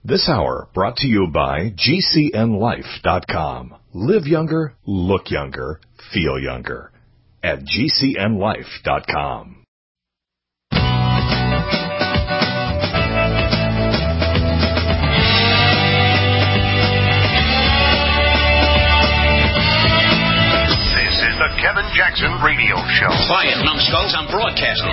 This hour brought to you by GCNLife.com. Live younger, look younger, feel younger. At GCNLife.com. The Kevin Jackson Radio Show. Quiet, numbskulls, I'm broadcasting.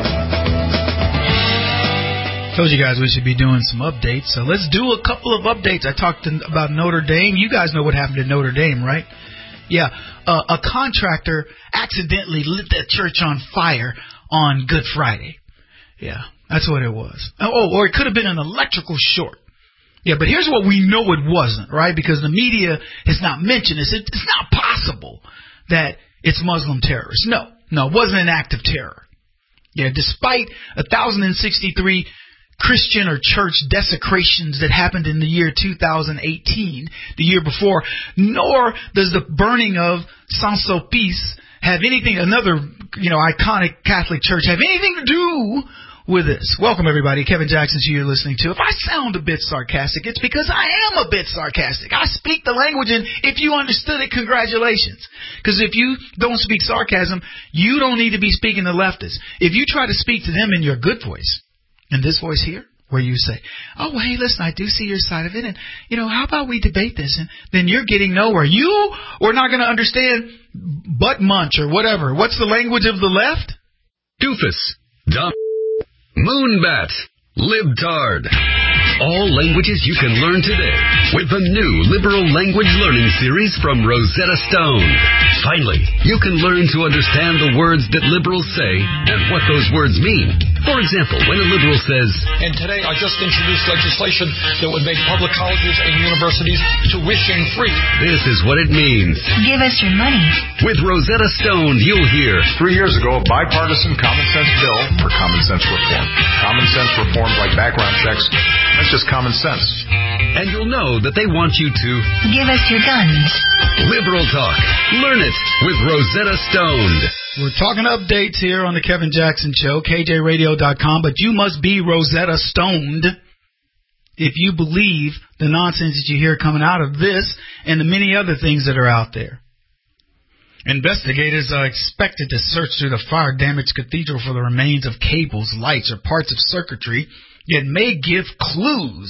Told you guys we should be doing some updates, so let's do a couple of updates. I talked about Notre Dame. You guys know what happened to Notre Dame, right? Yeah, a contractor accidentally lit that church on fire on Good Friday. Yeah, that's what it was. Oh, or it could have been an electrical short. Yeah, but here's what we know it wasn't, right? Because the media has not mentioned this. It's not possible that it's Muslim terrorists. No, it wasn't an act of terror. Yeah, despite 1,063 Christian or church desecrations that happened in the year 2018, the year before, nor does the burning of Saint-Sulpice have anything, another, iconic Catholic church, have anything to do with this. Welcome, everybody. Kevin Jackson, who you're listening to. If I sound a bit sarcastic, it's because I am a bit sarcastic. I speak the language, and if you understood it, congratulations. Because if you don't speak sarcasm, you don't need to be speaking to leftists. If you try to speak to them in your good voice, in this voice here, where you say, oh, well, hey, listen, I do see your side of it, and, how about we debate this? And then you're getting nowhere. You are not going to understand butt munch or whatever. What's the language of the left? Doofus. Dumb. Moonbat. Libtard. All languages you can learn today with the new Liberal Language Learning Series from Rosetta Stone. Finally, you can learn to understand the words that liberals say and what those words mean. For example, when a liberal says, and today I just introduced legislation that would make public colleges and universities tuition-free. This is what it means. Give us your money. With Rosetta Stone, you'll hear 3 years ago, a bipartisan common sense bill for common sense reform. Common sense reforms like background checks, that's just common sense. And you'll know that they want you to give us your guns. Liberal talk. Learn it with Rosetta Stone. We're talking updates here on the Kevin Jackson Show, KJRadio.com, but you must be Rosetta Stoned if you believe the nonsense that you hear coming out of this and the many other things that are out there. Investigators are expected to search through the fire-damaged cathedral for the remains of cables, lights, or parts of circuitry that may give clues.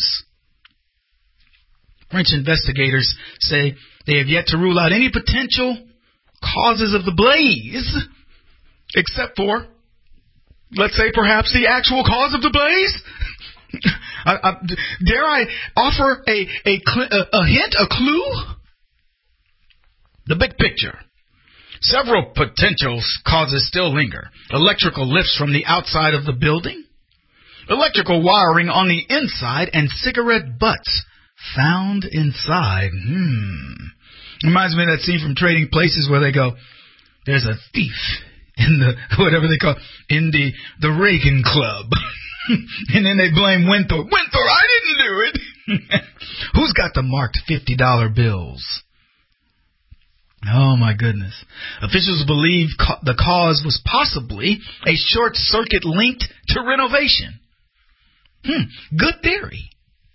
French investigators say they have yet to rule out any potential causes of the blaze, except for, let's say, perhaps the actual cause of the blaze. Dare I offer a hint, a clue? The big picture. Several potential causes still linger. Electrical lifts from the outside of the building, electrical wiring on the inside, and cigarette butts found inside. Reminds me of that scene from Trading Places where they go, there's a thief in the, whatever they call, in the Reagan Club. And then they blame Winthorpe. Winthorpe, I didn't do it. Who's got the marked $50 bills? Oh, my goodness. Officials believe the cause was possibly a short circuit linked to renovation. Good theory.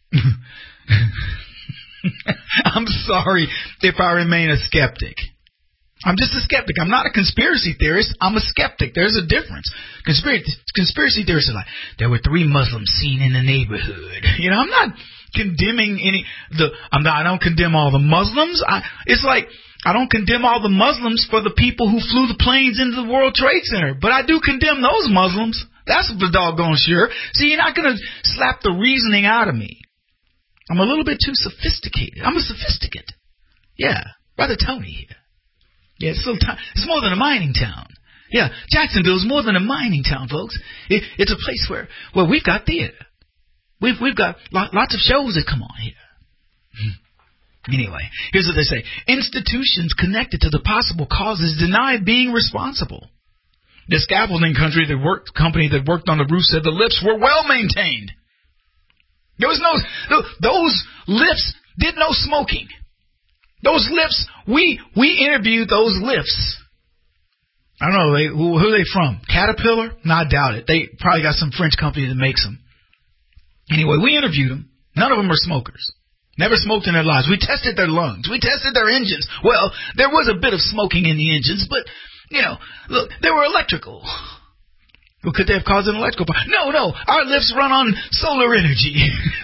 I'm sorry if I remain a skeptic. I'm just a skeptic. I'm not a conspiracy theorist. I'm a skeptic. There's a difference. Conspiracy theorists are like, there were 3 Muslims seen in the neighborhood. I'm not condemning I don't condemn all the Muslims. It's like, I don't condemn all the Muslims for the people who flew the planes into the World Trade Center. But I do condemn those Muslims. That's for doggone sure. See, you're not going to slap the reasoning out of me. I'm a little bit too sophisticated. I'm a sophisticate. Yeah, Brother Tony here. Yeah, it's more than a mining town. Yeah, Jacksonville's more than a mining town, folks. It's a place where we've got theater. We've got lots of shows that come on here. Anyway, here's what they say. Institutions connected to the possible causes deny being responsible. The scaffolding company that worked on the roof said the lifts were well maintained. There was those lifts did no smoking. Those lifts, we interviewed those lifts. I don't know, who are they from? Caterpillar? No, I doubt it. They probably got some French company that makes them. Anyway, we interviewed them. None of them are smokers. Never smoked in their lives. We tested their lungs. We tested their engines. Well, there was a bit of smoking in the engines, but, look, they were electrical. Well, could they have caused an electrical fire? No. Our lifts run on solar energy.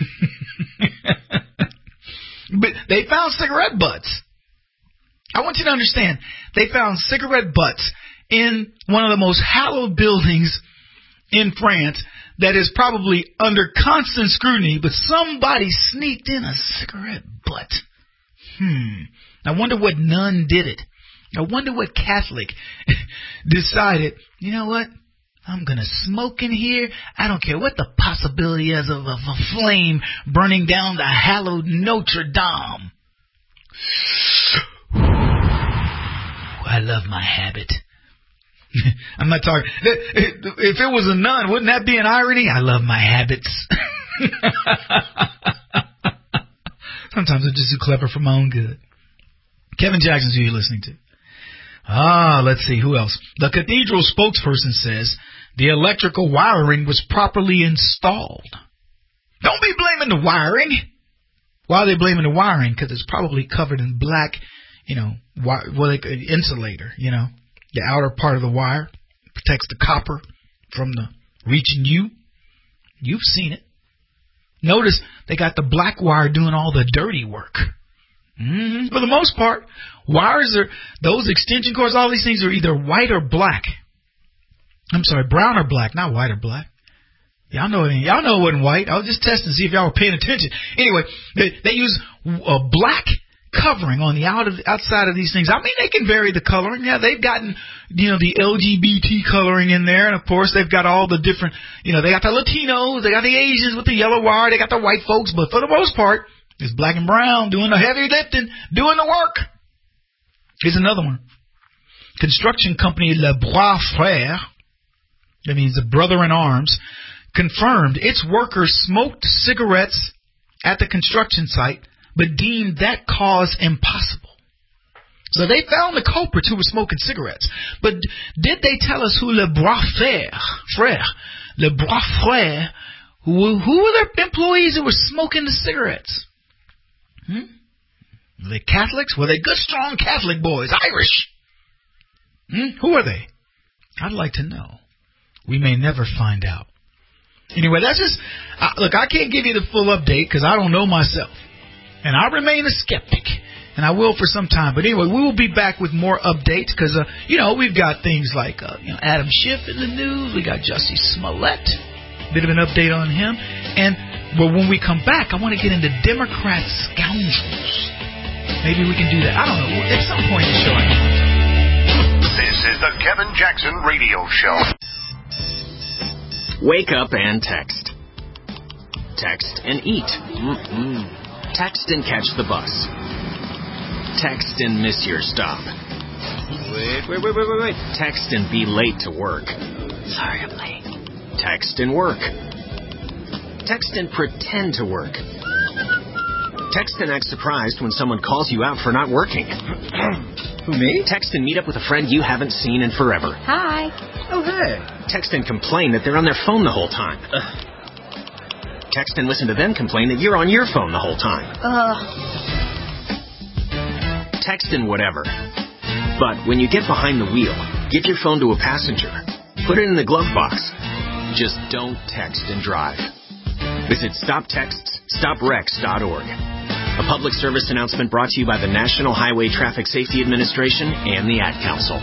But they found cigarette butts. I want you to understand, they found cigarette butts in one of the most hallowed buildings in France that is probably under constant scrutiny, but somebody sneaked in a cigarette butt. I wonder what nun did it. I wonder what Catholic decided, you know what? I'm going to smoke in here. I don't care what the possibility is of a flame burning down the hallowed Notre Dame. I love my habit. I'm not talking. If it was a nun, wouldn't that be an irony? I love my habits. Sometimes I'm just too clever for my own good. Kevin Jackson's who you're listening to. Let's see, who else? The cathedral spokesperson says the electrical wiring was properly installed. Don't be blaming the wiring. Why are they blaming the wiring? Because it's probably covered in black, insulator, The outer part of the wire protects the copper from the reaching you. You've seen it. Notice they got the black wire doing all the dirty work. For the most part, those extension cords, all these things are either white or black. I'm sorry, brown or black, not white or black. Y'all know it wasn't white. I was just testing to see if y'all were paying attention. Anyway, they use a black covering on the outside of these things. I mean, they can vary the coloring. Yeah, they've gotten, the LGBT coloring in there. And, of course, they've got all the different, they got the Latinos, they got the Asians with the yellow wire, they got the white folks. But for the most part, it's black and brown doing the heavy lifting, doing the work. Here's another one. Construction company Le Bois Frères, that means the brother in arms, confirmed its workers smoked cigarettes at the construction site, but deemed that cause impossible. So they found the culprits who were smoking cigarettes. But did they tell us who Le Bois Frères, who were their employees who were smoking the cigarettes? Were they Catholics? Were they good, strong Catholic boys? Irish? Who are they? I'd like to know. We may never find out. Anyway, that's just... look, I can't give you the full update because I don't know myself. And I remain a skeptic. And I will for some time. But anyway, we will be back with more updates because, we've got things like Adam Schiff in the news. We got Jussie Smollett. Bit of an update on him. But when we come back, I want to get into Democrat scoundrels. Maybe we can do that. I don't know. At some point in the show. This is the Kevin Jackson Radio Show. Wake up and text. Text and eat. Text and catch the bus. Text and miss your stop. Wait. Text and be late to work. Sorry, I'm late. Text and work. Text and pretend to work. Text and act surprised when someone calls you out for not working. Who, me? Text and meet up with a friend you haven't seen in forever. Hi. Oh, hey. Text and complain that they're on their phone the whole time. Text and listen to them complain that you're on your phone the whole time. Text and whatever. But when you get behind the wheel, give your phone to a passenger. Put it in the glove box. Just don't text and drive. Visit StopTextsStopWrecks.org. A public service announcement brought to you by the National Highway Traffic Safety Administration and the Ad Council.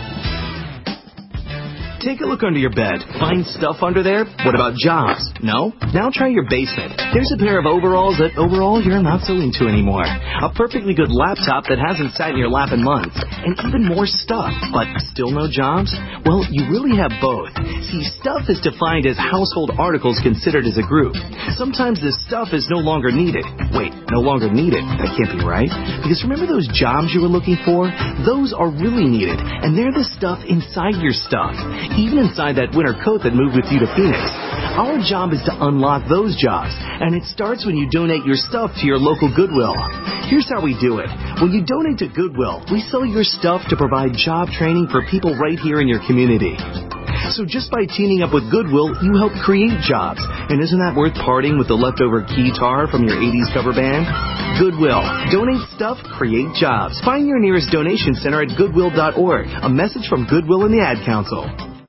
Take a look under your bed. Find stuff under there? What about jobs? No? Now try your basement. There's a pair of overalls that overall you're not so into anymore. A perfectly good laptop that hasn't sat in your lap in months. And even more stuff. But still no jobs? Well, you really have both. See, stuff is defined as household articles considered as a group. Sometimes this stuff is no longer needed. Wait, no longer needed? That can't be right. Because remember those jobs you were looking for? Those are really needed. And they're the stuff inside your stuff. Even inside that winter coat that moved with you to Phoenix. Our job is to unlock those jobs, and it starts when you donate your stuff to your local Goodwill. Here's how we do it. When you donate to Goodwill, we sell your stuff to provide job training for people right here in your community. So just by teaming up with Goodwill, you help create jobs. And isn't that worth parting with the leftover guitar from your 80s cover band? Goodwill. Donate stuff, create jobs. Find your nearest donation center at goodwill.org. A message from Goodwill and the Ad Council.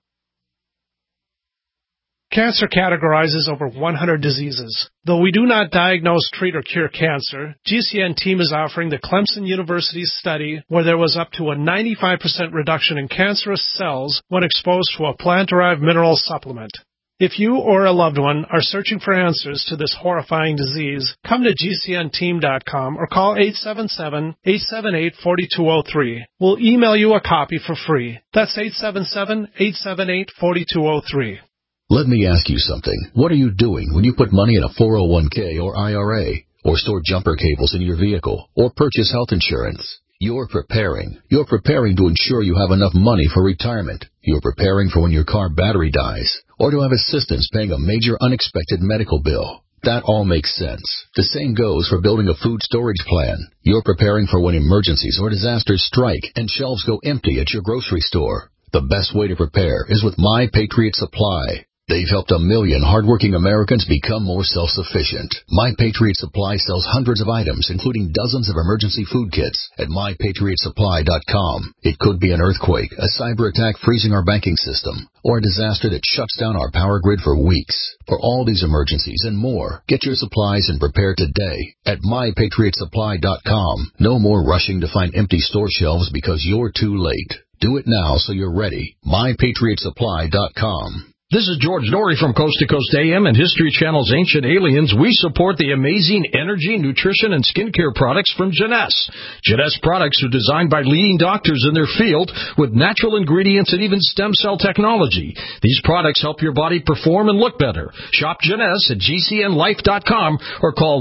Cancer categorizes over 100 diseases. Though we do not diagnose, treat, or cure cancer, GCN team is offering the Clemson University study where there was up to a 95% reduction in cancerous cells when exposed to a plant-derived mineral supplement. If you or a loved one are searching for answers to this horrifying disease, come to GCNteam.com or call 877-878-4203. We'll email you a copy for free. That's 877-878-4203. Let me ask you something. What are you doing when you put money in a 401k or IRA, or store jumper cables in your vehicle, or purchase health insurance? You're preparing. You're preparing to ensure you have enough money for retirement. You're preparing for when your car battery dies, or to have assistance paying a major unexpected medical bill. That all makes sense. The same goes for building a food storage plan. You're preparing for when emergencies or disasters strike and shelves go empty at your grocery store. The best way to prepare is with My Patriot Supply. They've helped 1 million hardworking Americans become more self-sufficient. My Patriot Supply sells hundreds of items, including dozens of emergency food kits at MyPatriotSupply.com. It could be an earthquake, a cyber attack freezing our banking system, or a disaster that shuts down our power grid for weeks. For all these emergencies and more, get your supplies and prepare today at MyPatriotSupply.com. No more rushing to find empty store shelves because you're too late. Do it now so you're ready. MyPatriotSupply.com. This is George Norrie from Coast to Coast AM and History Channel's Ancient Aliens. We support the amazing energy, nutrition, and skincare products from Jeunesse. Jeunesse products are designed by leading doctors in their field with natural ingredients and even stem cell technology. These products help your body perform and look better. Shop Jeunesse at GCNlife.com or call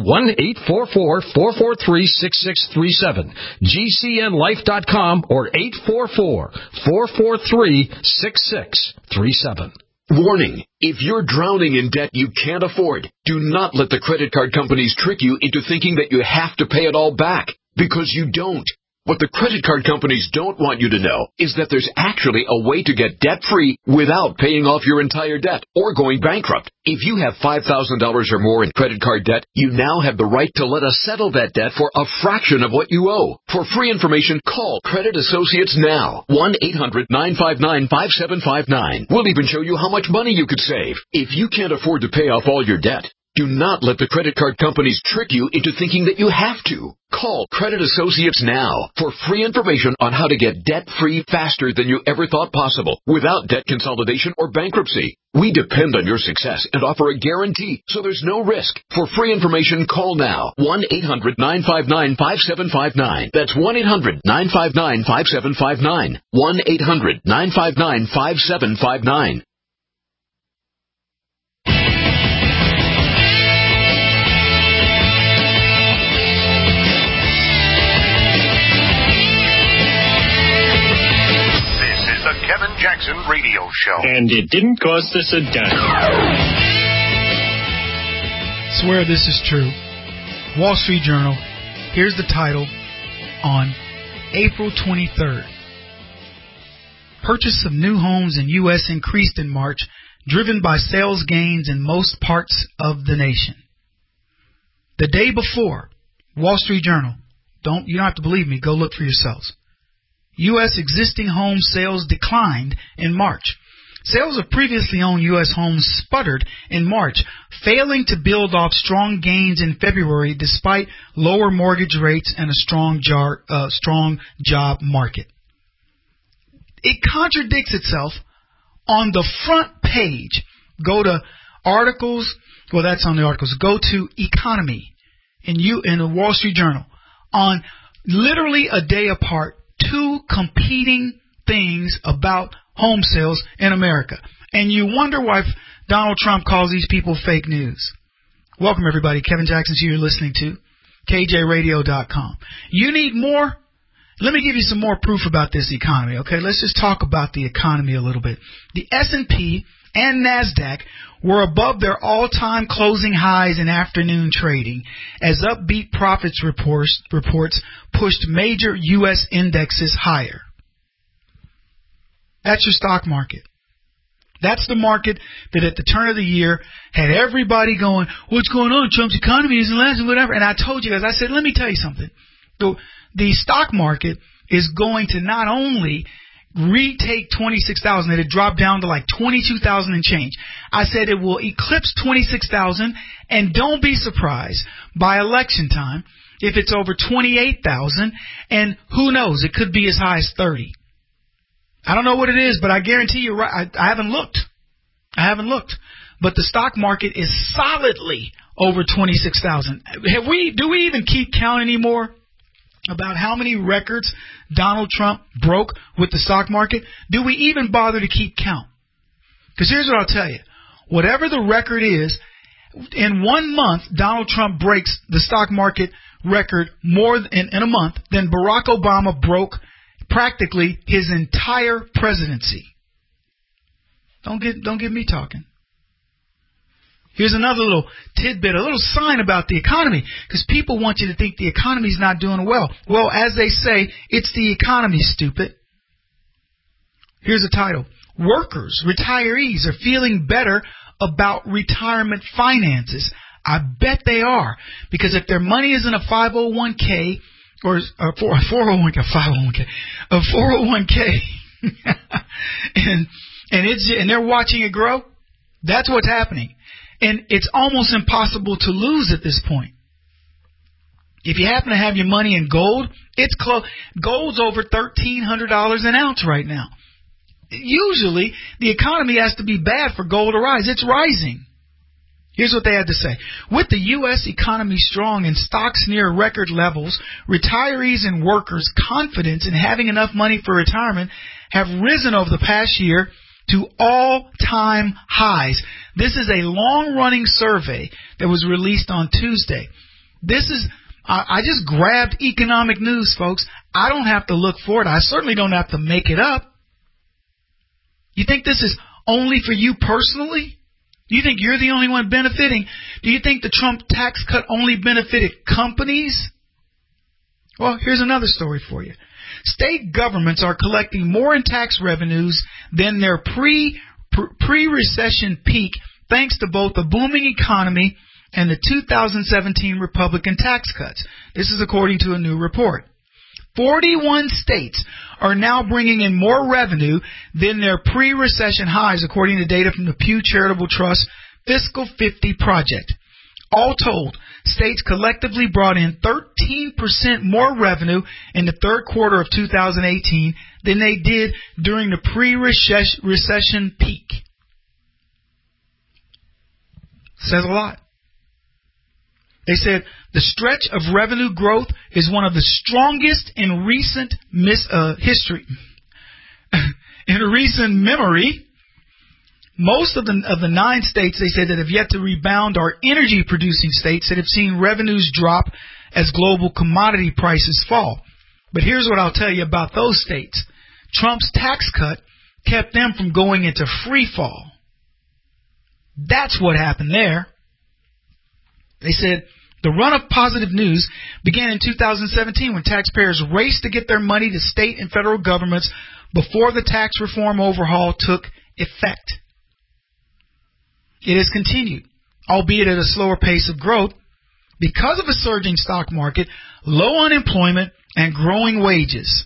1-844-443-6637. GCNlife.com or 844-443-6637. Warning, if you're drowning in debt you can't afford, do not let the credit card companies trick you into thinking that you have to pay it all back, because you don't. What the credit card companies don't want you to know is that there's actually a way to get debt-free without paying off your entire debt or going bankrupt. If you have $5,000 or more in credit card debt, you now have the right to let us settle that debt for a fraction of what you owe. For free information, call Credit Associates now. 1-800-959-5759. We'll even show you how much money you could save. If you can't afford to pay off all your debt, do not let the credit card companies trick you into thinking that you have to. Call Credit Associates now for free information on how to get debt-free faster than you ever thought possible without debt consolidation or bankruptcy. We depend on your success and offer a guarantee, so there's no risk. For free information, call now. 1-800-959-5759. That's 1-800-959-5759. 1-800-959-5759. Kevin Jackson Radio Show. And it didn't cost us a dime. Swear this is true. Wall Street Journal. Here's the title on April 23rd. Purchase of new homes in U.S. increased in March, driven by sales gains in most parts of the nation. The day before, Wall Street Journal. You don't have to believe me. Go look for yourselves. U.S. existing home sales declined in March. Sales of previously owned U.S. homes sputtered in March, failing to build off strong gains in February despite lower mortgage rates and a strong job market. It contradicts itself on the front page. Go to articles. Well, that's on the articles. Go to economy in the Wall Street Journal on literally a day apart. Two competing things about home sales in America. And you wonder why Donald Trump calls these people fake news. Welcome, everybody. Kevin Jackson's here. You're listening to KJRadio.com. You need more? Let me give you some more proof about this economy, okay? Let's just talk about the economy a little bit. The S&P and NASDAQ were above their all-time closing highs in afternoon trading as upbeat profits reports pushed major U.S. indexes higher. That's your stock market. That's the market that at the turn of the year had everybody going, what's going on? Trump's economy isn't lasting, whatever. And I told you guys, I said, let me tell you something. The stock market is going to not only retake 26,000, it had dropped down to like 22,000 and change. I said it will eclipse 26,000, and don't be surprised by election time if it's over 28,000, and who knows, it could be as high as 30. I don't know what it is, but I guarantee you're right. I haven't looked. But the stock market is solidly over 26,000. Do we even keep count anymore about how many records Donald Trump broke with the stock market? Do we even bother to keep count? Because here's what I'll tell you. Whatever the record is, in 1 month, Donald Trump breaks the stock market record more in a month than Barack Obama broke practically his entire presidency. Don't get me talking. Here's another little tidbit, a little sign about the economy, because people want you to think the economy's not doing well. Well, as they say, it's the economy, stupid. Here's a title. Workers, retirees are feeling better about retirement finances. I bet they are, because if their money is in a 501k or a 401k, and they're watching it grow, that's what's happening. And it's almost impossible to lose at this point. If you happen to have your money in gold, it's close. Gold's over $1,300 an ounce right now. Usually, the economy has to be bad for gold to rise. It's rising. Here's what they had to say. With the U.S. economy strong and stocks near record levels, retirees and workers' confidence in having enough money for retirement have risen over the past year to all-time highs. This is a long-running survey that was released on Tuesday. I just grabbed economic news, folks. I don't have to look for it. I certainly don't have to make it up. You think this is only for you personally? Do you think you're the only one benefiting? Do you think the Trump tax cut only benefited companies? Well, here's another story for you. State governments are collecting more in tax revenues than their pre-recession peak, thanks to both the booming economy and the 2017 Republican tax cuts. This is according to a new report. 41 states are now bringing in more revenue than their pre-recession highs, according to data from the Pew Charitable Trust Fiscal 50 Project. All told, states collectively brought in 13% more revenue in the third quarter of 2018 than they did during the pre-recession peak. Says a lot. They said the stretch of revenue growth is one of the strongest in recent history. In recent memory, most of the 9 states, they said, that have yet to rebound are energy-producing states that have seen revenues drop as global commodity prices fall. But here's what I'll tell you about those states. Trump's tax cut kept them from going into free fall. That's what happened there. They said the run of positive news began in 2017 when taxpayers raced to get their money to state and federal governments before the tax reform overhaul took effect. It has continued, albeit at a slower pace of growth, because of a surging stock market, low unemployment, and growing wages.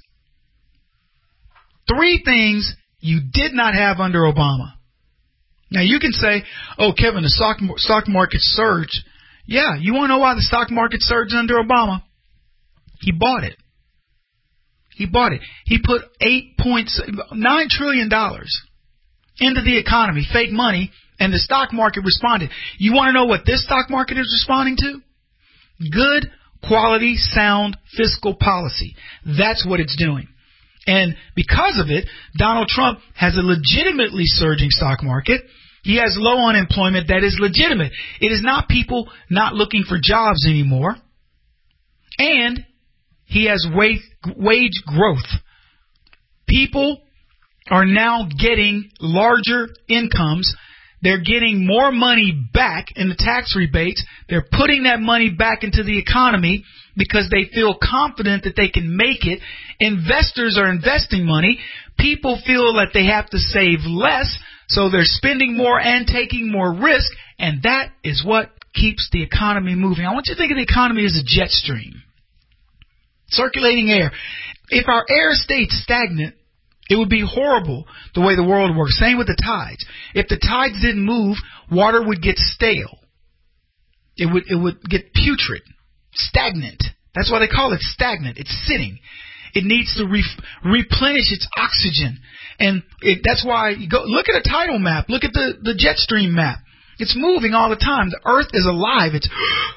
3 things you did not have under Obama. Now you can say, oh, Kevin, the stock market surged. Yeah, you want to know why the stock market surged under Obama? He bought it. He put $9 trillion into the economy, fake money, and the stock market responded. You want to know what this stock market is responding to? Good, quality, sound fiscal policy. That's what it's doing. And because of it, Donald Trump has a legitimately surging stock market. He has low unemployment that is legitimate. It is not people not looking for jobs anymore. And he has wage growth. People are now getting larger incomes. They're getting more money back in the tax rebates. They're putting that money back into the economy because they feel confident that they can make it. Investors are investing money. People feel that they have to save less, So they're spending more and taking more risk, and that is what keeps the economy moving. I want you to think of the economy as a jet stream. Circulating air. If our air stayed stagnant, it would be horrible the way the world works. Same with the tides. If the tides didn't move, water would get stale. It would get putrid, stagnant. That's why they call it stagnant. It's sitting. It needs to replenish its oxygen. And that's why you go look at a tidal map. Look at the jet stream map. It's moving all the time. The earth is alive. It's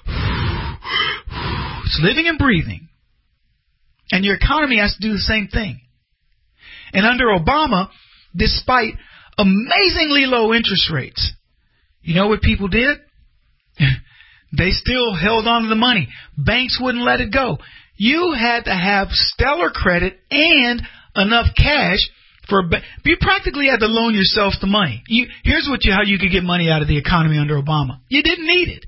living and breathing. And your economy has to do the same thing. And under Obama, despite amazingly low interest rates, you know what people did? They still held on to the money. Banks wouldn't let it go. You had to have stellar credit and enough cash for you practically had to loan yourself the money. Here's how you could get money out of the economy under Obama. You didn't need it.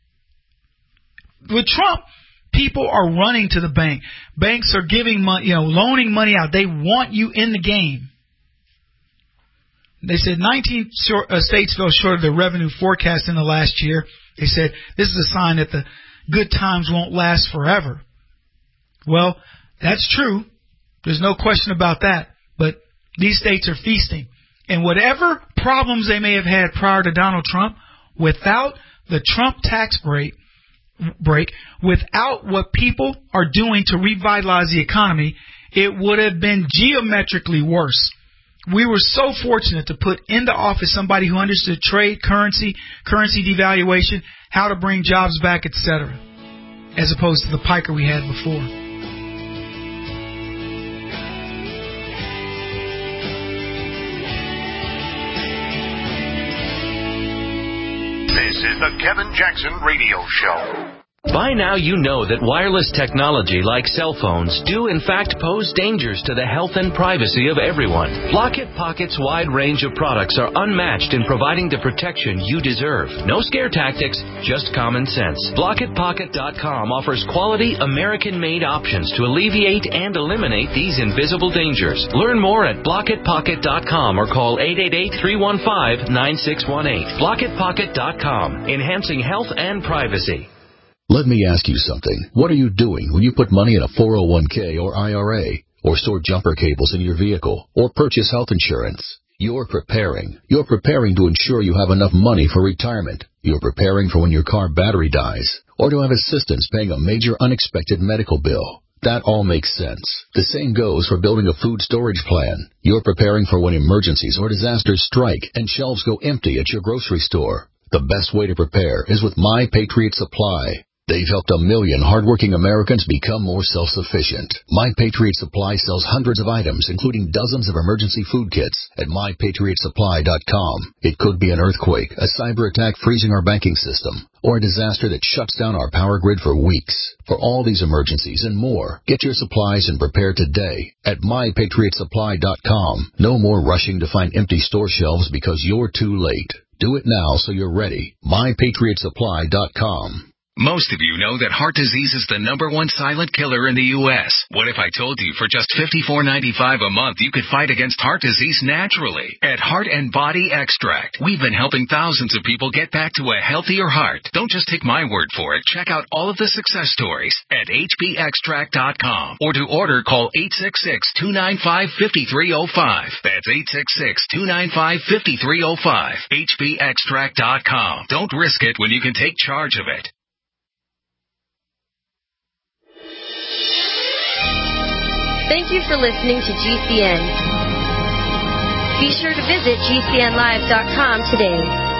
With Trump, people are running to the bank. Banks are giving money, loaning money out. They want you in the game. They said 19 states fell short of their revenue forecast in the last year. They said this is a sign that the good times won't last forever. Well, that's true. There's no question about that. But these states are feasting. And whatever problems they may have had prior to Donald Trump, without the Trump tax break, without what people are doing to revitalize the economy, it would have been geometrically worse. We were so fortunate to put into office somebody who understood trade, currency devaluation, how to bring jobs back, etc., as opposed to the piker we had before. This is the Kevin Jackson Radio Show. By now you know that wireless technology like cell phones do in fact pose dangers to the health and privacy of everyone. Blockit Pocket's wide range of products are unmatched in providing the protection you deserve. No scare tactics, just common sense. BlockitPocket.com offers quality American-made options to alleviate and eliminate these invisible dangers. Learn more at BlockitPocket.com or call 888-315-9618. BlockitPocket.com, enhancing health and privacy. Let me ask you something. What are you doing when you put money in a 401k or IRA, or store jumper cables in your vehicle, or purchase health insurance? You're preparing. You're preparing to ensure you have enough money for retirement. You're preparing for when your car battery dies, or to have assistance paying a major unexpected medical bill. That all makes sense. The same goes for building a food storage plan. You're preparing for when emergencies or disasters strike and shelves go empty at your grocery store. The best way to prepare is with My Patriot Supply. They've helped 1 million hardworking Americans become more self-sufficient. My Patriot Supply sells hundreds of items, including dozens of emergency food kits at MyPatriotSupply.com. It could be an earthquake, a cyber attack freezing our banking system, or a disaster that shuts down our power grid for weeks. For all these emergencies and more, get your supplies and prepare today at MyPatriotSupply.com. No more rushing to find empty store shelves because you're too late. Do it now so you're ready. MyPatriotSupply.com. Most of you know that heart disease is the #1 silent killer in the U.S. What if I told you for just $54.95 a month you could fight against heart disease naturally? At Heart and Body Extract, we've been helping thousands of people get back to a healthier heart. Don't just take my word for it. Check out all of the success stories at hbextract.com. Or to order, call 866-295-5305. That's 866-295-5305. hbextract.com. Don't risk it when you can take charge of it. Thank you for listening to GCN. Be sure to visit GCNlive.com today.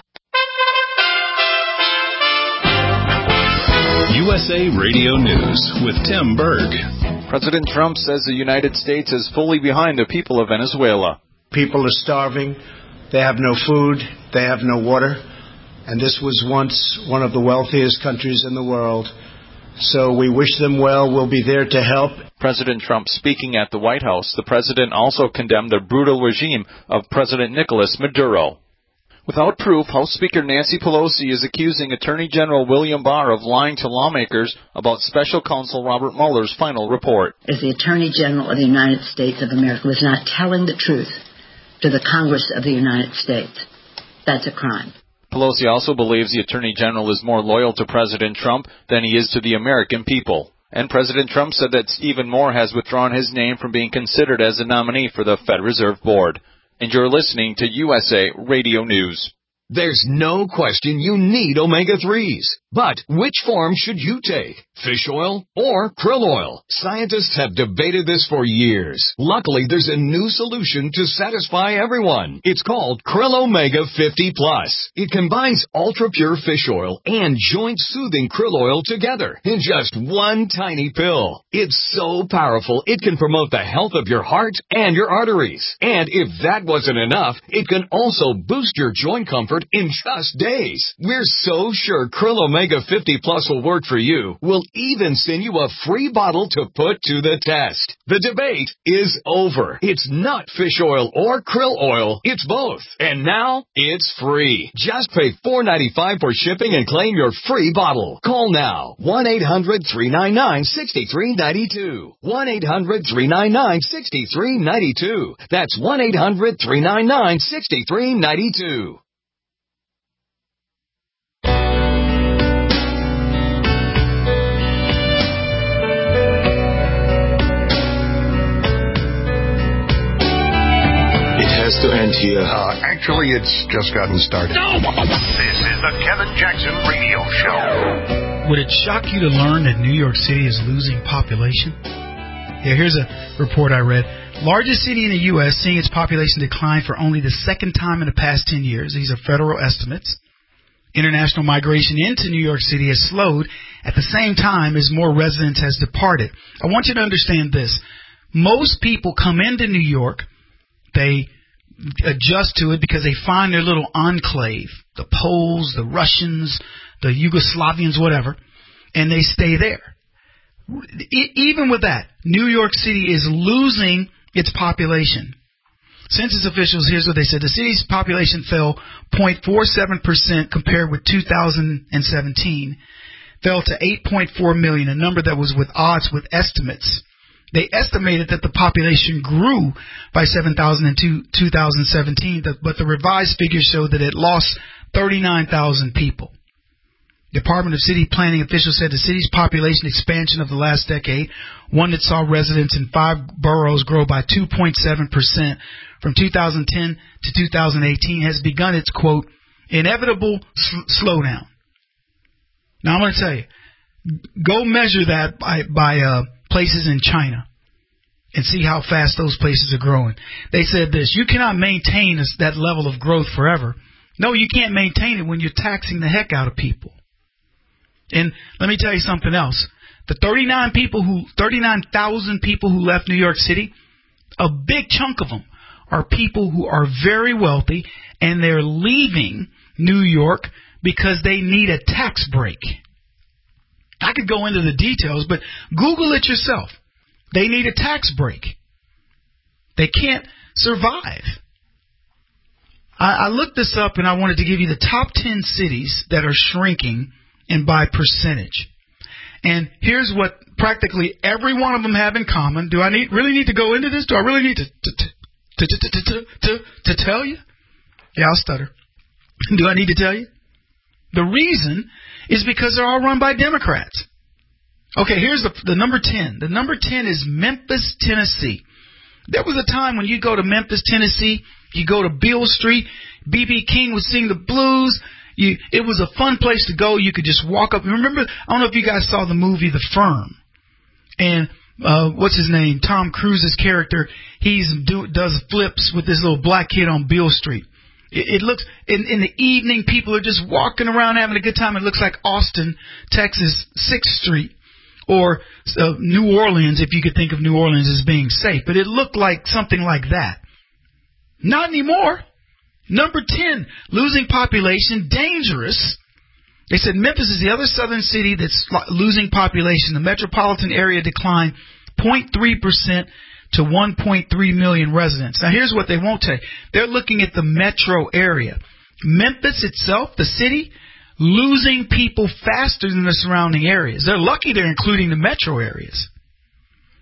USA Radio News with Tim Berg. President Trump says the United States is fully behind the people of Venezuela. People are starving. They have no food. They have no water. And this was once one of the wealthiest countries in the world. So we wish them well. We'll be there to help. President Trump speaking at the White House, the president also condemned the brutal regime of President Nicolas Maduro. Without proof, House Speaker Nancy Pelosi is accusing Attorney General William Barr of lying to lawmakers about Special Counsel Robert Mueller's final report. If the Attorney General of the United States of America was not telling the truth, to the Congress of the United States. That's a crime. Pelosi also believes the Attorney General is more loyal to President Trump than he is to the American people. And President Trump said that Stephen Moore has withdrawn his name from being considered as a nominee for the Fed Reserve Board. And you're listening to USA Radio News. There's no question you need omega-3s. But which form should you take? Fish oil or krill oil? Scientists have debated this for years. Luckily, there's a new solution to satisfy everyone. It's called Krill Omega 50 Plus. It combines ultra-pure fish oil and joint-soothing krill oil together in just one tiny pill. It's so powerful, it can promote the health of your heart and your arteries. And if that wasn't enough, it can also boost your joint comfort in just days. We're so sure Krill Omega 50 Plus will work for you. We'll even send you a free bottle to put to the test. The debate is over. It's not fish oil or krill oil. It's both. And now it's free. Just pay $4.95 for shipping and claim your free bottle. Call now. 1-800-399-6392. 1-800-399-6392. That's 1-800-399-6392. Has to end here. Actually, it's just gotten started. This is the Kevin Jackson Radio Show. Would it shock you to learn that New York City is losing population? Yeah, here's a report I read. Largest city in the U.S. seeing its population decline for only the second time in the past 10 years. These are federal estimates. International migration into New York City has slowed at the same time as more residents has departed. I want you to understand this. Most people come into New York, they adjust to it because they find their little enclave, the Poles, the Russians, the Yugoslavians, whatever, and they stay there. Even with that, New York City is losing its population. Census officials, here's what they said. The city's population fell 0.47% compared with 2017, fell to 8.4 million, a number that was with odds with estimates. They estimated that the population grew by 7,000 in 2017, but the revised figures show that it lost 39,000 people. Department of City Planning officials said the city's population expansion of the last decade, one that saw residents in 5 boroughs grow by 2.7% from 2010 to 2018, has begun its, quote, inevitable slowdown. Now, I'm going to tell you, go measure that by places in China and see how fast those places are growing. They said this: you cannot maintain that level of growth forever. No, you can't maintain it when you're taxing the heck out of people. And let me tell you something else. The 39,000 people who left New York City, a big chunk of them are people who are very wealthy, and they're leaving New York because they need a tax break. I could go into the details, but Google it yourself. They need a tax break. They can't survive. I looked this up, and I wanted to give you the top 10 cities that are shrinking and by percentage. And here's what practically every one of them have in common. Do I really need to go into this? Do I really need to tell you? Yeah, I'll stutter. Do I need to tell you? The reason is because they're all run by Democrats. Okay, here's the number 10. The number 10 is Memphis, Tennessee. There was a time when you go to Memphis, Tennessee, you go to Beale Street, B.B. King would sing the blues. It was a fun place to go. You could just walk up. Remember, I don't know if you guys saw the movie The Firm. And what's his name? Tom Cruise's character, does flips with this little black kid on Beale Street. It looks, in the evening, people are just walking around having a good time. It looks like Austin, Texas, 6th Street, or New Orleans, if you could think of New Orleans as being safe. But it looked like something like that. Not anymore. Number 10, losing population, dangerous. They said Memphis is the other southern city that's losing population. The metropolitan area declined 0.3% to 1.3 million residents. Now, here's what they won't tell you. They're looking at the metro area. Memphis itself, the city, losing people faster than the surrounding areas. They're lucky they're including the metro areas.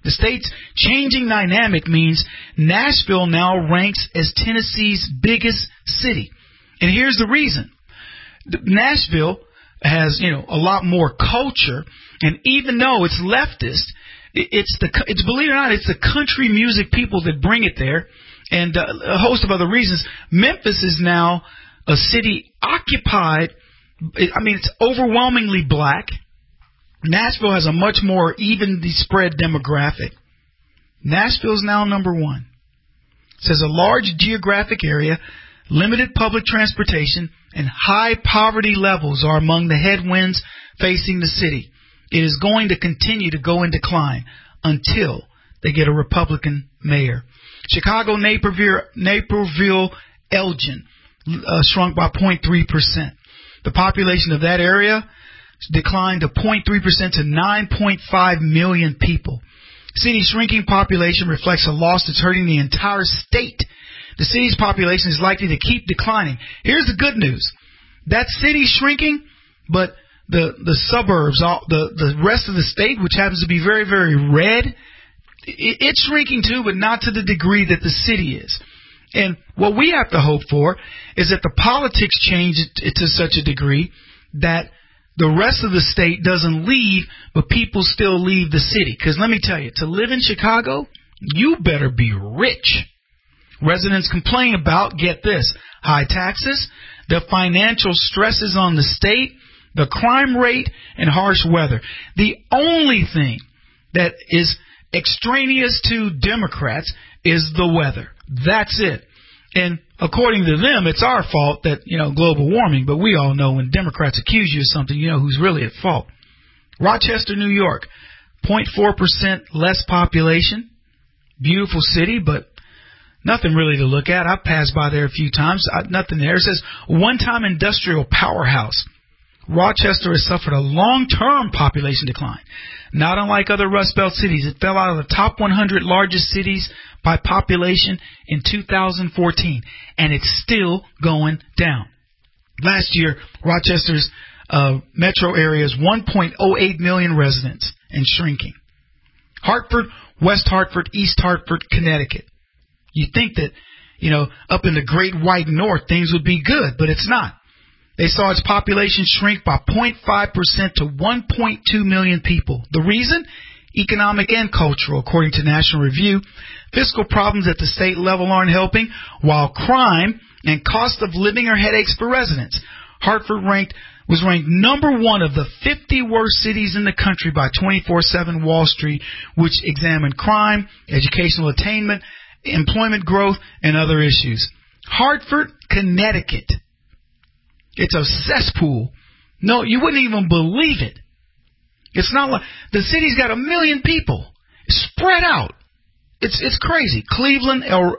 The state's changing dynamic means Nashville now ranks as Tennessee's biggest city. And here's the reason. Nashville has, a lot more culture, and even though it's leftist, it's believe it or not, it's the country music people that bring it there, and a host of other reasons. Memphis is now a city occupied. It's overwhelmingly black. Nashville has a much more evenly spread demographic. Nashville is now number one. It says a large geographic area, limited public transportation, and high poverty levels are among the headwinds facing the city. It is going to continue to go in decline until they get a Republican mayor. Chicago, Naperville, Elgin shrunk by 0.3%. The population of that area declined to 0.3% to 9.5 million people. City's shrinking population reflects a loss that's hurting the entire state. The city's population is likely to keep declining. Here's the good news. That city's shrinking, but the suburbs, the rest of the state, which happens to be very, very red, it's shrinking too, but not to the degree that the city is. And what we have to hope for is that the politics change it to such a degree that the rest of the state doesn't leave, but people still leave the city. Because let me tell you, to live in Chicago, you better be rich. Residents complain about, get this, high taxes, the financial stresses on the state, the crime rate, and harsh weather. The only thing that is extraneous to Democrats is the weather. That's it. And according to them, it's our fault that, global warming. But we all know when Democrats accuse you of something, you know who's really at fault. Rochester, New York, 0.4% less population. Beautiful city, but nothing really to look at. I've passed by there a few times. Nothing there. It says one-time industrial powerhouse. Rochester has suffered a long-term population decline. Not unlike other Rust Belt cities, it fell out of the top 100 largest cities by population in 2014, and it's still going down. Last year, Rochester's metro area is 1.08 million residents and shrinking. Hartford, West Hartford, East Hartford, Connecticut. You think that, up in the Great White North, things would be good, but it's not. They saw its population shrink by 0.5% to 1.2 million people. The reason? Economic and cultural, according to National Review. Fiscal problems at the state level aren't helping, while crime and cost of living are headaches for residents. Hartford was ranked number one of the 50 worst cities in the country by 24/7 Wall Street, which examined crime, educational attainment, employment growth, and other issues. Hartford, Connecticut. It's a cesspool. No, you wouldn't even believe it. It's not like the city's got 1 million people spread out. It's crazy. Cleveland or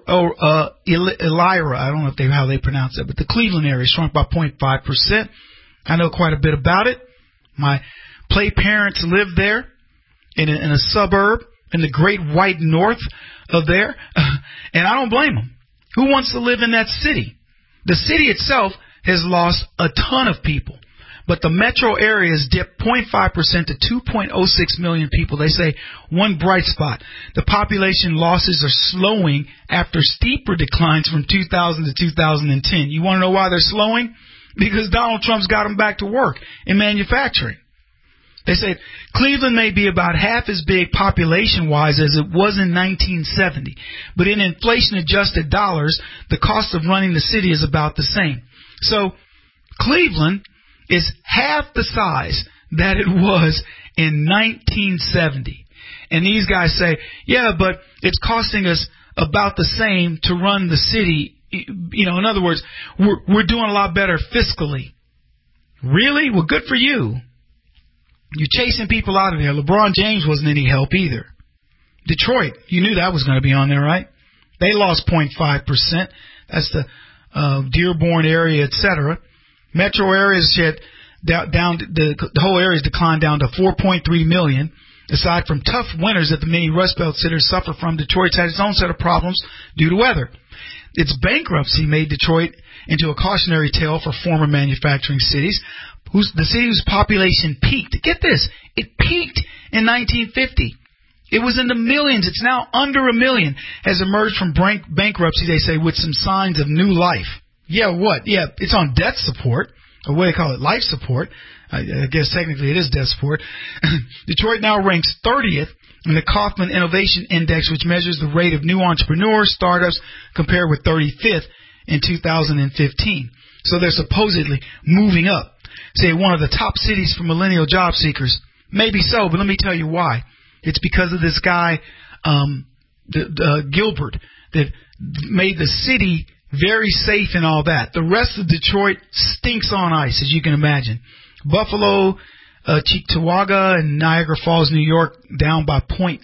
Elira, I don't know how they pronounce it, but the Cleveland area shrunk by 0.5%. I know quite a bit about it. My play parents lived there in a suburb in the Great White North of there, and I don't blame them. Who wants to live in that city? The city itself has lost a ton of people, but the metro area has dipped 0.5% to 2.06 million people. They say one bright spot, the population losses are slowing after steeper declines from 2000 to 2010. You want to know why they're slowing? Because Donald Trump's got them back to work in manufacturing. They say Cleveland may be about half as big population-wise as it was in 1970, but in inflation-adjusted dollars, the cost of running the city is about the same. So Cleveland is half the size that it was in 1970. And these guys say, yeah, but it's costing us about the same to run the city. In other words, we're doing a lot better fiscally. Really? Well, good for you. You're chasing people out of there. LeBron James wasn't any help either. Detroit, you knew that was going to be on there, right? They lost 0.5%. That's the Dearborn area, etc. Metro areas down. The whole area's declined down to 4.3 million. Aside from tough winters that the many Rust Belt cities suffer from, Detroit's had its own set of problems due to weather. Its bankruptcy made Detroit into a cautionary tale for former manufacturing cities. The city whose population peaked. Get this, it peaked in 1950. It was in the millions. It's now under $1 million. Has emerged from bankruptcy, they say, with some signs of new life. Yeah, what? Yeah, it's on death support, or what they call it, life support. I guess technically it is death support. Detroit now ranks 30th in the Kauffman Innovation Index, which measures the rate of new entrepreneurs, startups, compared with 35th in 2015. So they're supposedly moving up. Say one of the top cities for millennial job seekers. Maybe so, but let me tell you why. It's because of this guy, Gilbert, that made the city very safe and all that. The rest of Detroit stinks on ice, as you can imagine. Buffalo, Cheektowaga, and Niagara Falls, New York, down by 0.6%.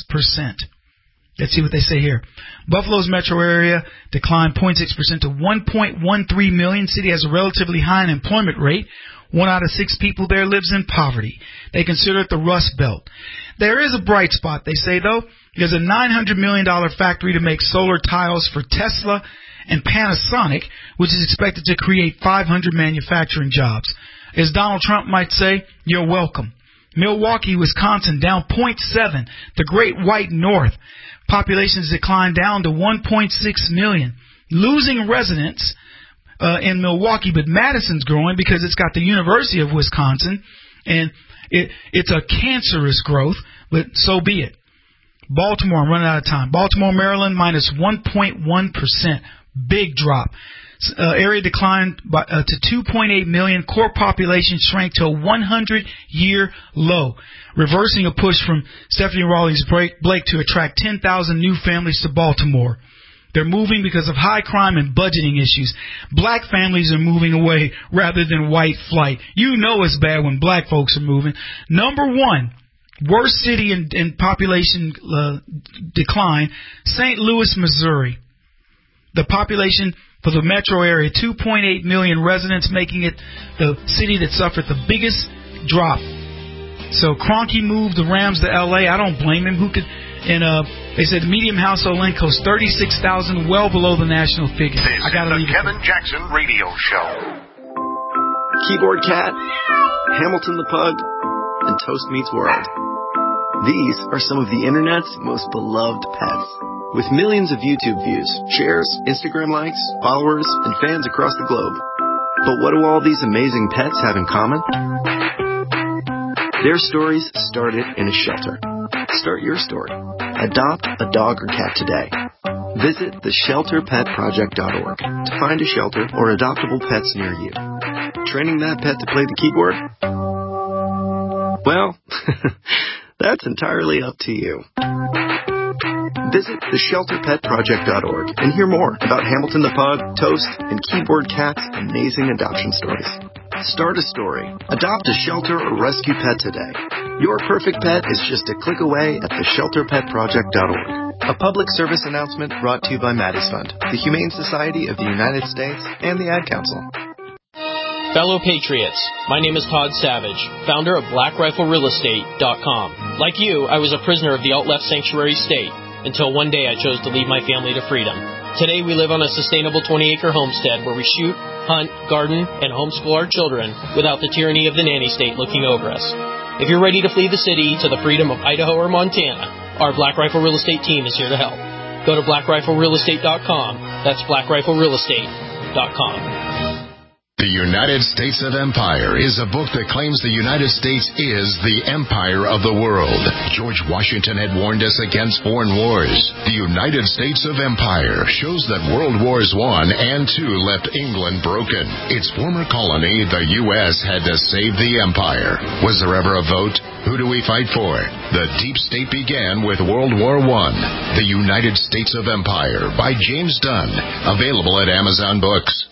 Let's see what they say here. Buffalo's metro area declined 0.6% to 1.13 million. City has a relatively high unemployment rate. 1 out of 6 people there lives in poverty. They consider it the Rust Belt. There is a bright spot, they say, though. There's a $900 million factory to make solar tiles for Tesla and Panasonic, which is expected to create 500 manufacturing jobs. As Donald Trump might say, you're welcome. Milwaukee, Wisconsin, down 0.7. The Great White North. Population has declined down to 1.6 million. Losing residents in Milwaukee, but Madison's growing because it's got the University of Wisconsin, and it's a cancerous growth, but so be it. Baltimore, I'm running out of time. Baltimore, Maryland, minus 1.1%. Big drop. Area declined to 2.8 million. Core population shrank to a 100-year low, reversing a push from Stephanie Rawlings-Blake to attract 10,000 new families to Baltimore. They're moving because of high crime and budgeting issues. Black families are moving away rather than white flight. You know it's bad when black folks are moving. Number 1, worst city in population decline, St. Louis, Missouri. The population for the metro area, 2.8 million residents, making it the city that suffered the biggest drop. So Kroenke moved the Rams to L.A. I don't blame him. Who could? And they said the median household income costs $36,000, well below the national figure. This is the Kevin Jackson Radio Show. Keyboard Cat, Hamilton the Pug, and Toast Meets World. These are some of the internet's most beloved pets. With millions of YouTube views, shares, Instagram likes, followers, and fans across the globe. But what do all these amazing pets have in common? Their stories started in a shelter. Start your story. Adopt a dog or cat today. Visit theshelterpetproject.org to find a shelter or adoptable pets near you. Training that pet to play the keyboard? Well, that's entirely up to you. Visit theshelterpetproject.org and hear more about Hamilton the Pug, Toast, and Keyboard Cat's amazing adoption stories. Start a story. Adopt a shelter or rescue pet today. Your perfect pet is just a click away at theshelterpetproject.org. A public service announcement brought to you by Maddie's Fund, the Humane Society of the United States, and the Ad Council. Fellow Patriots, my name is Todd Savage, founder of BlackRifleRealEstate.com. Like you, I was a prisoner of the alt-left sanctuary state until one day I chose to lead my family to freedom. Today we live on a sustainable 20-acre homestead where we shoot, hunt, garden, and homeschool our children without the tyranny of the nanny state looking over us. If you're ready to flee the city to the freedom of Idaho or Montana, our Black Rifle Real Estate team is here to help. Go to BlackRifleRealEstate.com. That's BlackRifleRealEstate.com. The United States of Empire is a book that claims the United States is the empire of the world. George Washington had warned us against foreign wars. The United States of Empire shows that World Wars I and II left England broken. Its former colony, the U.S., had to save the empire. Was there ever a vote? Who do we fight for? The deep state began with World War I. The United States of Empire by James Dunn. Available at Amazon Books.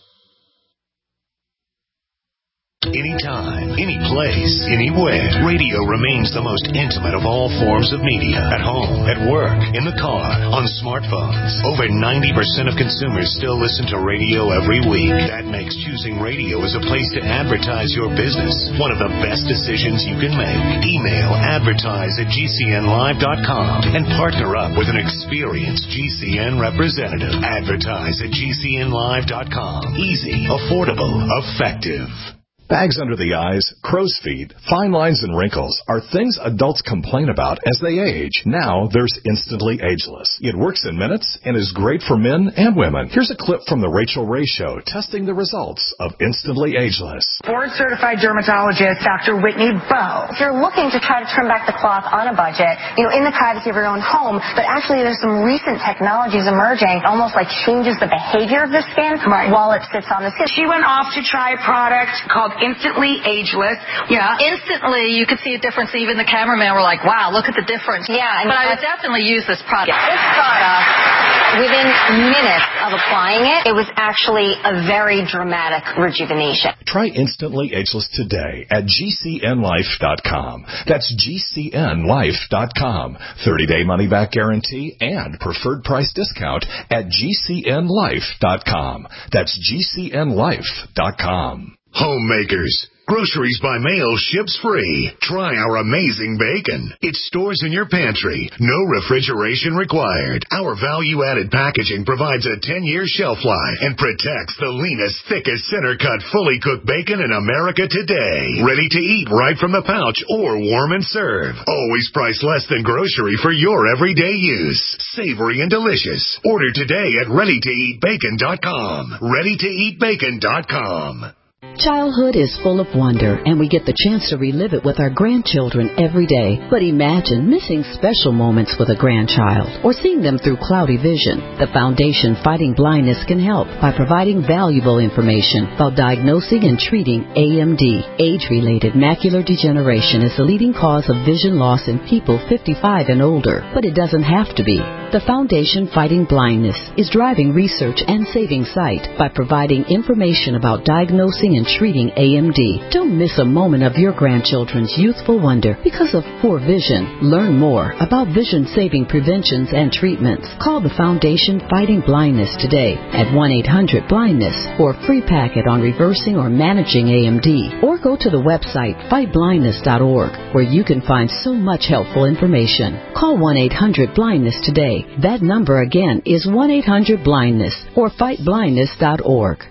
Anytime, any place, anywhere. Radio remains the most intimate of all forms of media. At home, at work, in the car, on smartphones. Over 90% of consumers still listen to radio every week. That makes choosing radio as a place to advertise your business one of the best decisions you can make. Email advertise@gcnlive.com and partner up with an experienced GCN representative. Advertise@gcnlive.com. Easy, affordable, effective. Bags under the eyes, crow's feet, fine lines and wrinkles are things adults complain about as they age. Now there's Instantly Ageless. It works in minutes and is great for men and women. Here's a clip from The Rachel Ray Show testing the results of Instantly Ageless. Board-certified dermatologist Dr. Whitney Bowe. If you're looking to try to trim back the cloth on a budget, in the privacy of your own home, but actually there's some recent technologies emerging, almost like changes the behavior of the skin while it sits on the skin. She went off to try a product called Instantly Ageless. Yeah, instantly you could see a difference. Even the cameraman were like, wow, look at the difference. Yeah. But I would definitely use this product. This product, within minutes of applying it, it was actually a very dramatic rejuvenation. Try Instantly Ageless today at GCNlife.com. That's GCNlife.com. 30-day money-back guarantee and preferred price discount at GCNlife.com. That's GCNlife.com. Homemakers. Groceries by mail ships free. Try our amazing bacon. It stores in your pantry. No refrigeration required. Our value-added packaging provides a 10-year shelf life and protects the leanest, thickest, center-cut, fully cooked bacon in America today. Ready to eat right from the pouch or warm and serve. Always priced less than grocery for your everyday use. Savory and delicious. Order today at ReadyToEatBacon.com. ReadyToEatBacon.com. Childhood is full of wonder, and we get the chance to relive it with our grandchildren every day. But imagine missing special moments with a grandchild or seeing them through cloudy vision. The Foundation Fighting Blindness can help by providing valuable information about diagnosing and treating AMD. Age-related macular degeneration is the leading cause of vision loss in people 55 and older, but it doesn't have to be. The Foundation Fighting Blindness is driving research and saving sight by providing information about diagnosing and treating AMD. Don't miss a moment of your grandchildren's youthful wonder because of poor vision. Learn more about vision-saving preventions and treatments. Call the Foundation Fighting Blindness today at 1-800-BLINDNESS for a free packet on reversing or managing AMD. Or go to the website fightblindness.org where you can find so much helpful information. Call 1-800-BLINDNESS today. That number again is 1-800-BLINDNESS or fightblindness.org.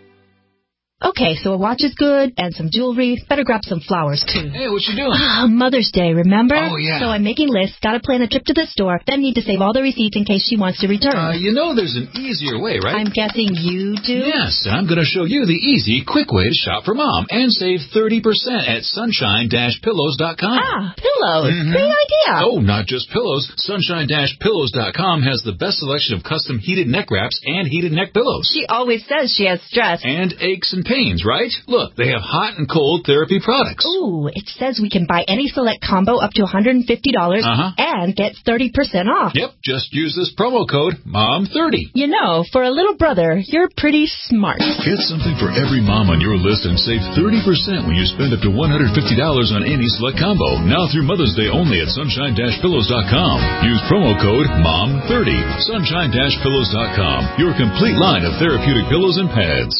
Okay, so a watch is good, and some jewelry. Better grab some flowers, too. Hey, what you doing? Mother's Day, remember? Oh, yeah. So I'm making lists, gotta plan a trip to the store, then need to save all the receipts in case she wants to return. There's an easier way, right? I'm guessing you do? Yes, I'm gonna show you the easy, quick way to shop for Mom and save 30% at sunshine-pillows.com. Ah, pillows. Mm-hmm. Great idea. Oh, not just pillows. Sunshine-pillows.com has the best selection of custom heated neck wraps and heated neck pillows. She always says she has stress. And aches and pains, right? Look, they have hot and cold therapy products. Ooh, it says we can buy any select combo up to $150 and get 30% off. Yep, just use this promo code MOM30. For a little brother, you're pretty smart. Get something for every mom on your list and save 30% when you spend up to $150 on any select combo. Now through Mother's Day only at sunshine-pillows.com. Use promo code MOM30. Sunshine-pillows.com. Your complete line of therapeutic pillows and pads.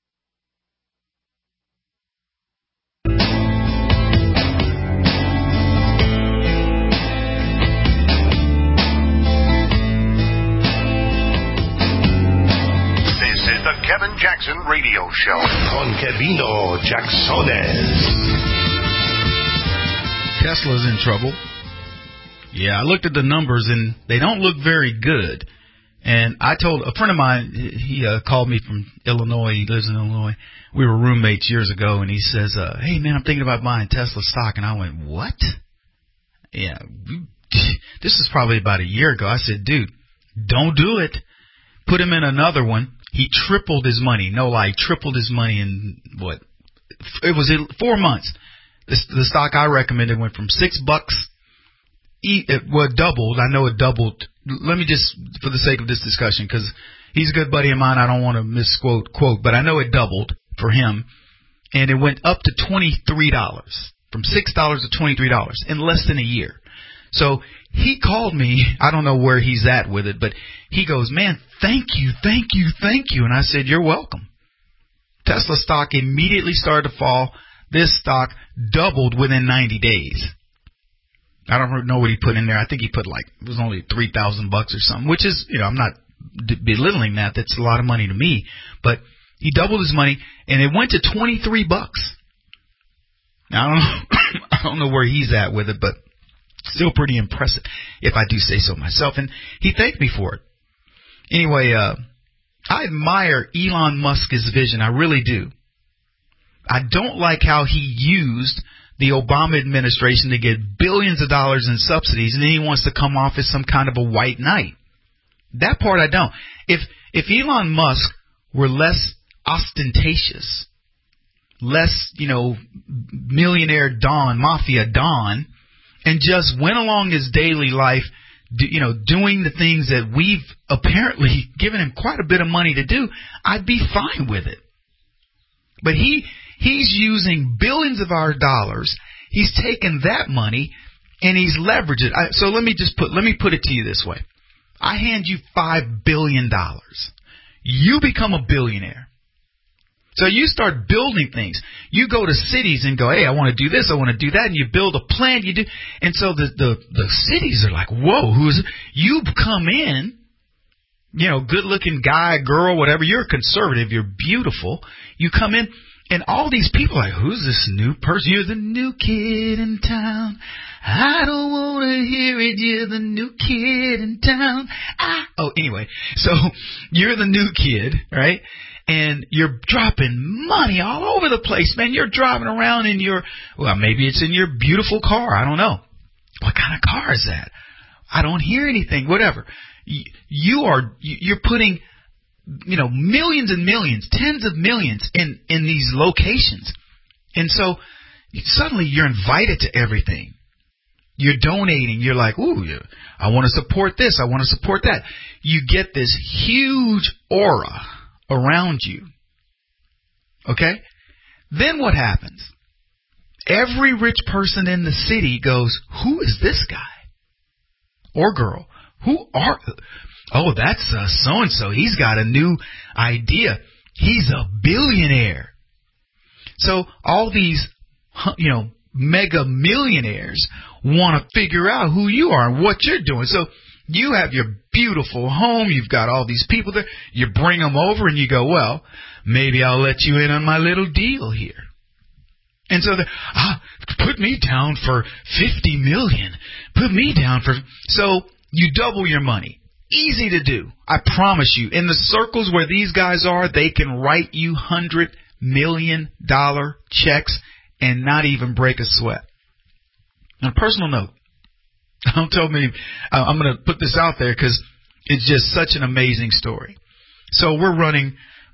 The Kevin Jackson Radio Show. Con Kevino Jacksones. Tesla's in trouble. Yeah, I looked at the numbers, and they don't look very good. And I told a friend of mine, he called me from Illinois. He lives in Illinois. We were roommates years ago, and he says, hey, man, I'm thinking about buying Tesla stock. And I went, what? Yeah, this is probably about a year ago. I said, dude, don't do it. Put him in another one. He tripled his money. No lie, tripled his money in, it was 4 months. The stock I recommended went from $6. It doubled. I know it doubled. Let me just, for the sake of this discussion, because he's a good buddy of mine, I don't want to misquote, but I know it doubled for him. And it went up to $23. From $6 to $23 in less than a year. So he called me. I don't know where he's at with it, but he goes, man, thank you. And I said, you're welcome. Tesla stock immediately started to fall. This stock doubled within 90 days. I don't know what he put in there. I think he put it was only $3,000 or something, which is, I'm not belittling that. That's a lot of money to me. But he doubled his money, and it went to $23. Now, I don't know where he's at with it, but still pretty impressive, if I do say so myself. And he thanked me for it. Anyway, I admire Elon Musk's vision. I really do. I don't like how he used the Obama administration to get billions of dollars in subsidies, and then he wants to come off as some kind of a white knight. That part I don't. If Elon Musk were less ostentatious, less, millionaire Don, mafia Don, and just went along his daily life, doing the things that we've apparently given him quite a bit of money to do, I'd be fine with it. But he's using billions of our dollars. He's taken that money and he's leveraged it. So let me put it to you this way. I hand you $5 billion. You become a billionaire. So you start building things. You go to cities and go, hey, I want to do this, I want to do that, and you build a plan. You do, and so the cities are like, whoa, who's it? You come in, good-looking guy, girl, whatever. You're a conservative. You're beautiful. You come in, and all these people are like, who's this new person? You're the new kid in town. I don't want to hear it. You're the new kid in town. Anyway, so you're the new kid, right? And you're dropping money all over the place, man. You're driving around in maybe it's in your beautiful car. I don't know. What kind of car is that? I don't hear anything. Whatever. You're putting, millions and millions, tens of millions in these locations. And so suddenly you're invited to everything. You're donating. You're like, ooh, I want to support this. I want to support that. You get this huge aura around you. Okay? Then what happens? Every rich person in the city goes, who is this guy? Or girl? Oh, that's so-and-so. He's got a new idea. He's a billionaire. So all these, mega millionaires want to figure out who you are and what you're doing. So you have your beautiful home. You've got all these people there. You bring them over and you go, well, maybe I'll let you in on my little deal here. And so put me down for $50 million. Put me down for... So you double your money. Easy to do. I promise you. In the circles where these guys are, they can write you $100 million checks and not even break a sweat. On a personal note, don't tell me, I'm going to put this out there because it's just such an amazing story. So we're running,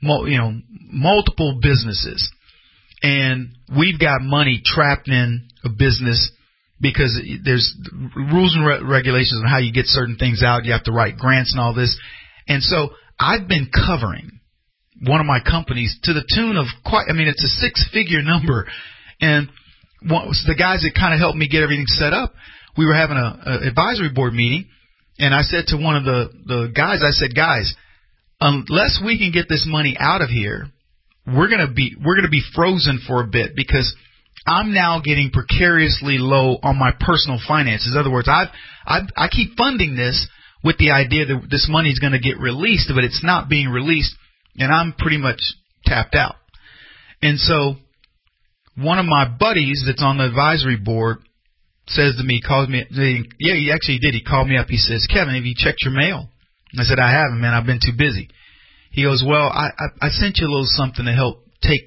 multiple businesses, and we've got money trapped in a business because there's rules and regulations on how you get certain things out. You have to write grants and all this. And so I've been covering one of my companies to the tune of it's a six-figure number. And the guys that kind of helped me get everything set up, we were having an advisory board meeting, and I said to one of the guys, I said, guys, unless we can get this money out of here, we're gonna be frozen for a bit because I'm now getting precariously low on my personal finances. In other words, I keep funding this with the idea that this money is going to get released, but it's not being released, and I'm pretty much tapped out. And so one of my buddies that's on the advisory board calls me, yeah, he actually did. He called me up. He says, Kevin, have you checked your mail? I said, I haven't, man. I've been too busy. He goes, well, I sent you a little something to help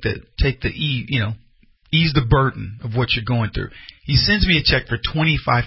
ease the burden of what you're going through. He sends me a check for $25,000.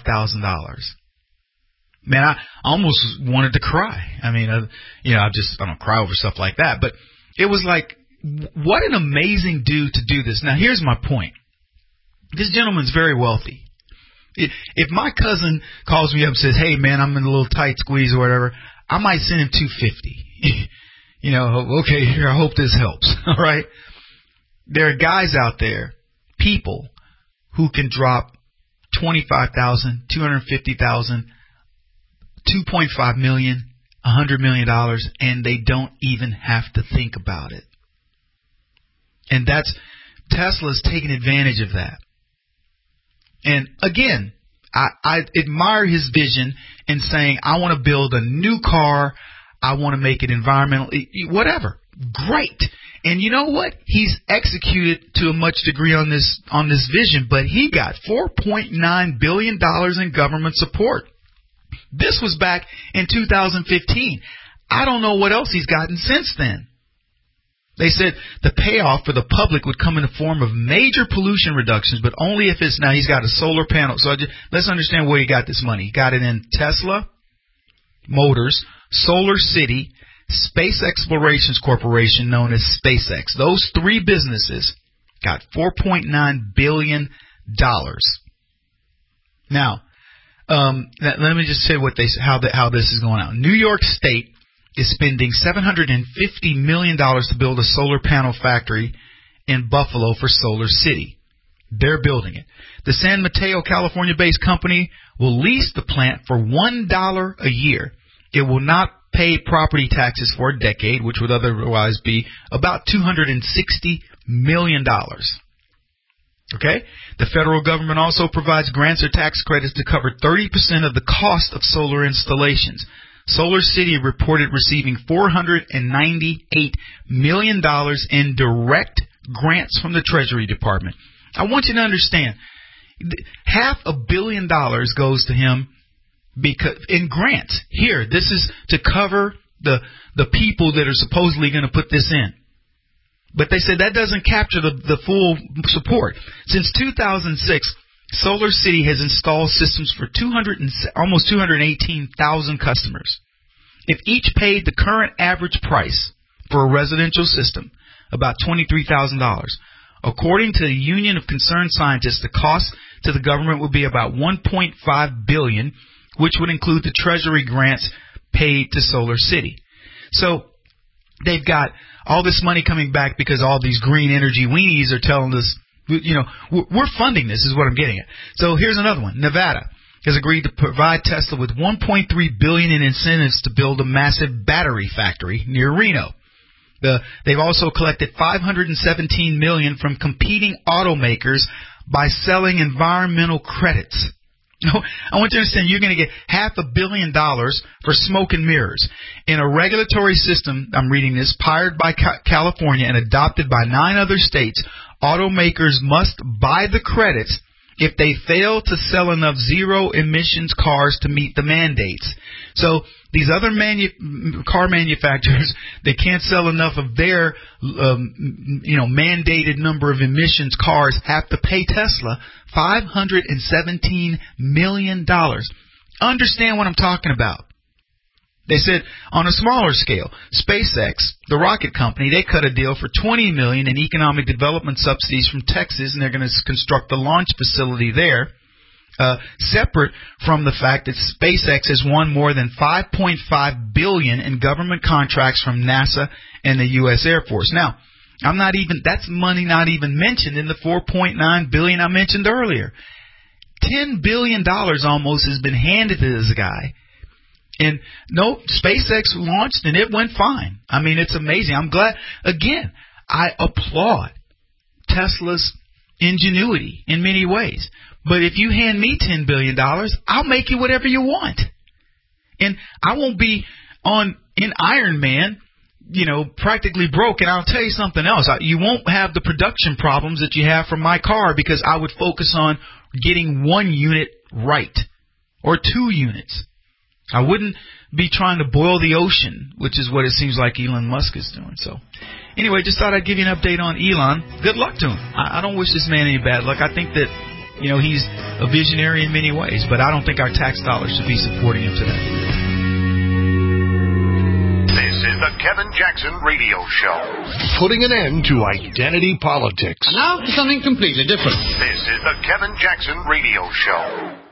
Man, I almost wanted to cry. I don't cry over stuff like that, but it was like, what an amazing dude to do this. Now, here's my point. This gentleman's very wealthy. If my cousin calls me up and says, hey, man, I'm in a little tight squeeze or whatever, I might send him $250. Okay, here, I hope this helps. All right? There are guys out there, people, who can drop $25,000, $250,000, $2.5 million, $100 million, and they don't even have to think about it. And Tesla's taking advantage of that. And again, I admire his vision in saying, I want to build a new car. I want to make it environmental, whatever. Great. And you know what? He's executed to a much degree on this vision, but he got $4.9 billion in government support. This was back in 2015. I don't know what else he's gotten since then. They said the payoff for the public would come in the form of major pollution reductions, but only if it's, now he's got a solar panel. So let's understand where he got this money. He got it in Tesla Motors, Solar City, Space Explorations Corporation, known as SpaceX. Those three businesses got $4.9 billion. Now, let me just say how this is going out. New York State is spending $750 million to build a solar panel factory in Buffalo for Solar City. They're building it. The San Mateo, California-based company will lease the plant for $1 a year. It will not pay property taxes for a decade, which would otherwise be about $260 million. Okay? The federal government also provides grants or tax credits to cover 30% of the cost of solar installations. Solar City reported receiving $498 million in direct grants from the Treasury Department. I want you to understand, $500 million goes to him because in grants. Here, this is to cover the people that are supposedly going to put this in. But they said that doesn't capture the full support. Since 2006, Solar City has installed systems for almost 218,000 customers. If each paid the current average price for a residential system, about $23,000, according to the Union of Concerned Scientists, the cost to the government would be about $1.5 billion, which would include the Treasury grants paid to Solar City. So they've got all this money coming back because all these green energy weenies are telling us, we're funding this, is what I'm getting at. So here's another one. Nevada has agreed to provide Tesla with $1.3 billion in incentives to build a massive battery factory near Reno. They've also collected $517 million from competing automakers by selling environmental credits. I want you to understand, you're going to get $500 million for smoke and mirrors. In a regulatory system, I'm reading this, powered by California and adopted by 9 other states, automakers must buy the credits if they fail to sell enough zero-emissions cars to meet the mandates. So these other car manufacturers, they can't sell enough of their mandated number of emissions cars, have to pay Tesla $517 million. Understand what I'm talking about. They said on a smaller scale, SpaceX, the rocket company, they cut a deal for $20 million in economic development subsidies from Texas, and they're going to construct the launch facility there. Separate from the fact that SpaceX has won more than $5.5 billion in government contracts from NASA and the U.S. Air Force. Now, that's money not even mentioned in the $4.9 billion I mentioned earlier. $10 billion almost has been handed to this guy. And no, SpaceX launched and it went fine. I mean, it's amazing. I'm glad. Again, I applaud Tesla's ingenuity in many ways. But if you hand me $10 billion, I'll make you whatever you want. And I won't be in Iron Man, practically broke. And I'll tell you something else. You won't have the production problems that you have from my car because I would focus on getting 1 unit right or 2 units. I wouldn't be trying to boil the ocean, which is what it seems like Elon Musk is doing. So, anyway, just thought I'd give you an update on Elon. Good luck to him. I don't wish this man any bad luck. I think that, he's a visionary in many ways, but I don't think our tax dollars should be supporting him today. This is the Kevin Jackson Radio Show. Putting an end to identity politics. And now for something completely different. This is the Kevin Jackson Radio Show.